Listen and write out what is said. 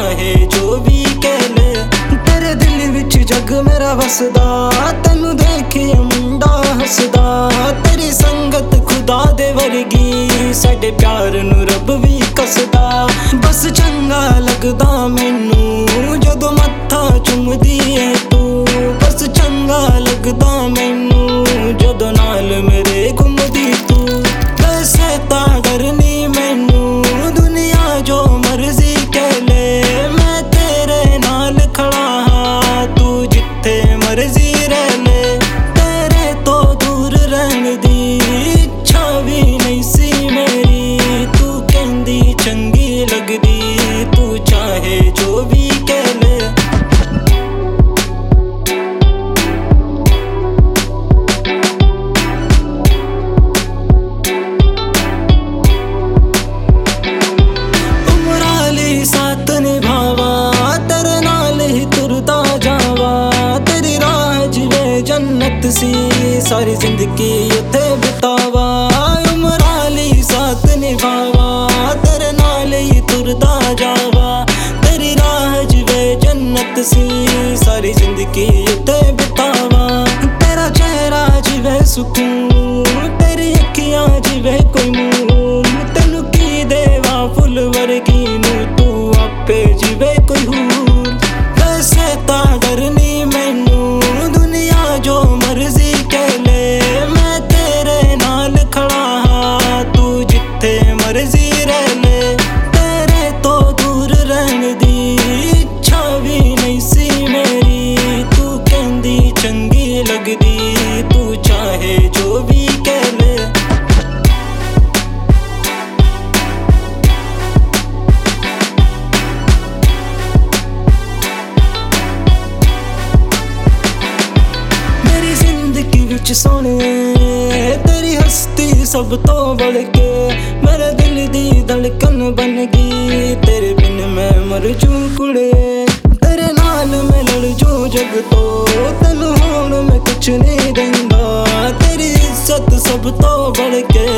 चाहे जो भी कह ले। तेरे दिल विच जग मेरा वसदा, तेनू देखिए मुंडा हसदा। तेरी संगत खुदा दे वर्गी, साडे प्यार नू रब भी कसदा। बस चंगा लगदा मैनू जदों मत्था चुमदी है तू। बस चंगा लगदा मैनू जदों नाल मेरे घुमदी तू। वैसे तां डरनी मैनू दुनिया जो मर्जी कह ले। मैं तेरे नाल खड़ा हां, तू जिथे मर्जी रह ले। तेरे तो दूर रहने दी इच्छा भी नहीं सी मेरी। तू कहंदी चंगी लगदी, तू चाहे जो भी कह ले। साथ निभावा तेरे नाल ही तुरदा जावा। तेरी राह जिवे जन्नत सी, सारी जिंदगी उत्थे बितावा। उमराली साथ निभावा तेरे नाल ही तुरदा जावा। तेरी राह जिवे जन्नत सी, सारी जिंदगी उत्थे बितावा। तेरा चेहरा जिवे सुकून, तेरी अखियां जिवे कोई मून। तेनू की देवा फुल वर्गी नू, तू आपे जिवे कोई हूर। वैसे तां डरनी मैनू दुनिया जो मर्जी कह ले। मैं तेरे नाल खड़ा हां, तू जिथे मर्जी रह ले। तेरे तो दूर रहने दी इच्छा भी नहीं सी मेरी। तू कहंदी चंगी लगदी, तू चाहे जो भी कह ले। सोने तेरी हस्ती सब तो बढ़ के मेरे दिल दी धड़कन बन गई। तेरे बिन मैं मर जूं कुड़े, तेरे नाल मैं लड़ जूं जग तो। तेनू होण मैं कुछ नहीं देंदा, तेरी इज्जत सब तो बढ़ के